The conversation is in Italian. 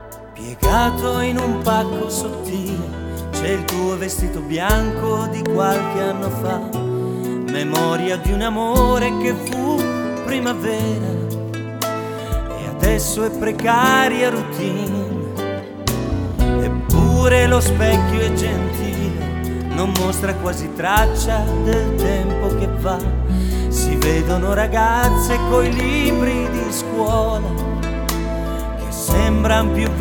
Piegato in un pacco sottile c'è il tuo vestito bianco di qualche anno fa, memoria di un amore che fu primavera e adesso è precaria routine. Eppure lo specchio è gentile, non mostra quasi traccia del tempo che va. Si vedono ragazze coi libri di scuola che sembran più